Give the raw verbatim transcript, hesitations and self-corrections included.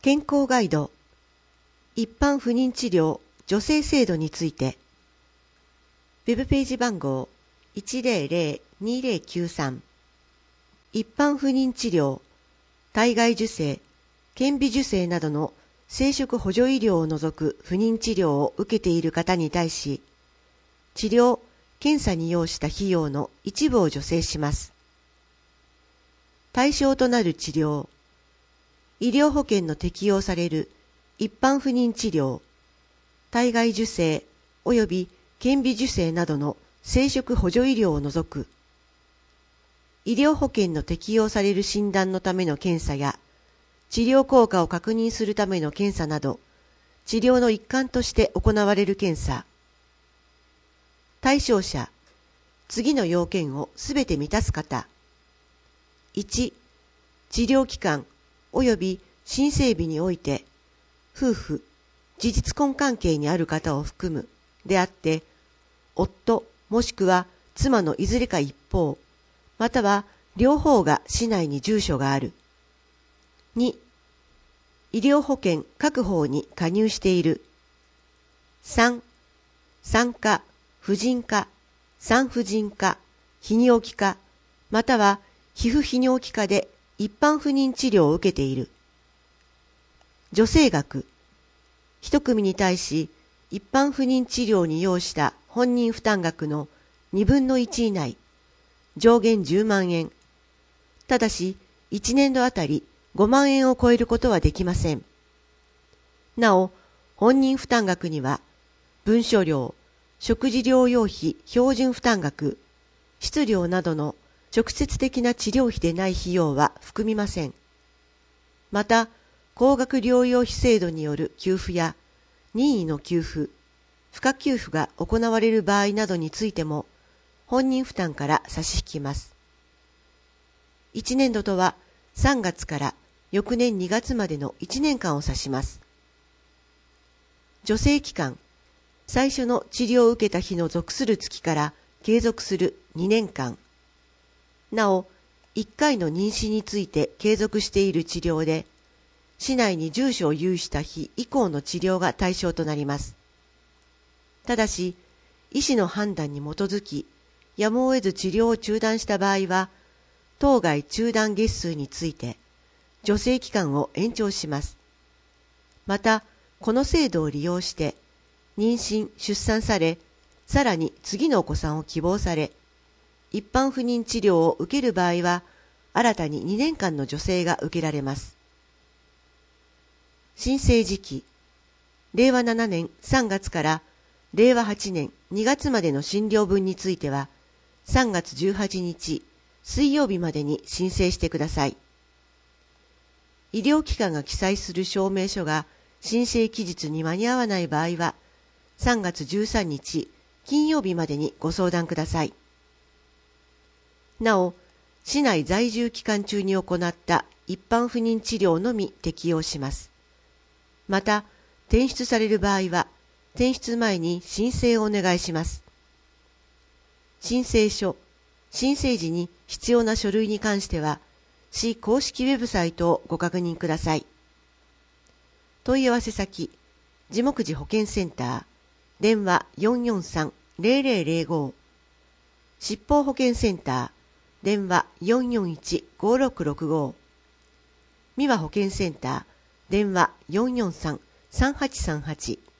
健康ガイド、一般不妊治療助成制度について、ウェブページ番号 いちゼロゼロにゼロきゅうさん、一般不妊治療、体外受精、顕微授精などの生殖補助医療を除く不妊治療を受けている方に対し、治療・検査に要した費用の一部を助成します。対象となる治療、医療保険の適用される一般不妊治療、体外受精及び顕微授精などの生殖補助医療を除く、医療保険の適用される診断のための検査や、治療効果を確認するための検査など、治療の一環として行われる検査。対象者、次の要件をすべて満たす方。いち、治療期間及び新生日において、夫婦、事実婚関係にある方を含むであって、夫もしくは妻のいずれか一方、または両方が市内に住所がある。に、医療保険各法に加入している。さん、産科、婦人科、産婦人科、泌尿器科、または皮膚泌尿器科で一般不妊治療を受けている。助成額、一組に対し一般不妊治療に要した本人負担額の二分の一以内、上限じゅうまんえん。ただし、いちねんどあたりごまんえんを超えることはできません。なお、本人負担額には、文書料、食事療養費標準負担額、質料などの直接的な治療費でない費用は含みません。また、高額療養費制度による給付や、任意の給付、賦課給付が行われる場合などについても、本人負担から差し引きます。いちねんどとはさんがつから翌年にがつまでのいちねんかんを指します。助成期間、最初の治療を受けた日の属する月から継続するにねんかん。なお、いっかいの妊娠について継続している治療で、市内に住所を有した日以降の治療が対象となります。ただし、医師の判断に基づき、やむを得ず治療を中断した場合は、当該中断月数について、助成期間を延長します。また、この制度を利用して、妊娠・出産され、さらに次のお子さんを希望され、一般不妊治療を受ける場合は、新たににねんかんの助成が受けられます。申請時期、れいわななねんさんがつかられいわはちねんにがつまでの診療分については、さんがつじゅうはちにち水曜日までに申請してください。医療機関が記載する証明書が申請期日に間に合わない場合は、さんがつじゅうさんにち金曜日までにご相談ください。なお、市内在住期間中に行った一般不妊治療のみ適用します。また、転出される場合は、転出前に申請をお願いします。申請書、申請時に必要な書類に関しては、市公式ウェブサイトをご確認ください。問い合わせ先、地目寺保健センター、電話 よんよんさんゼロゼロゼロご、疾病保健センター、電話 よんよんいちごろくろくご、三輪保健センター、電話 よんよんさんさんはちさんはち。